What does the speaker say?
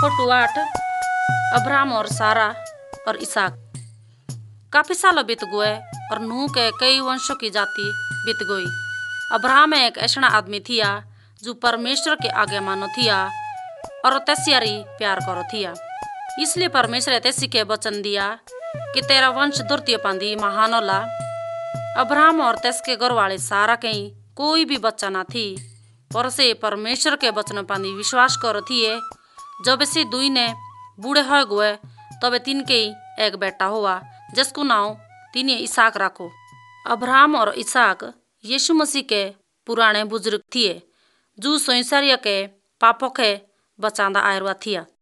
Photo 8 Abraham और सारा और इसहाक। काफी साल बीत गए और नूह के कई वंशों की जाति बीत गई। अब्राहम एक ऐसा आदमी थिया जो परमेश्वर के आगे मानो थिया और तैसियारी प्यार करो थिया। इसलिए परमेश्वर तैसी के वचन दिया कि तेरा वंश धरती पांदी महान होला। अब्राहम और तैस के घर वाले सारा कहीं कोई भी बच्चा ना थी, पर से परमेश्वर के वचन पांदी विश्वास करो थिए। जब से दुई ने बूढ़े हो गए तब तीन के ही एक बेटा हुआ जिसको नाम तीन इसहाक रखो। अब्राहम और इसहाक यीशु मसीह के पुराने बुजुर्ग थिए जो संसारिया के पापों के बचांदा आयरवा थिया।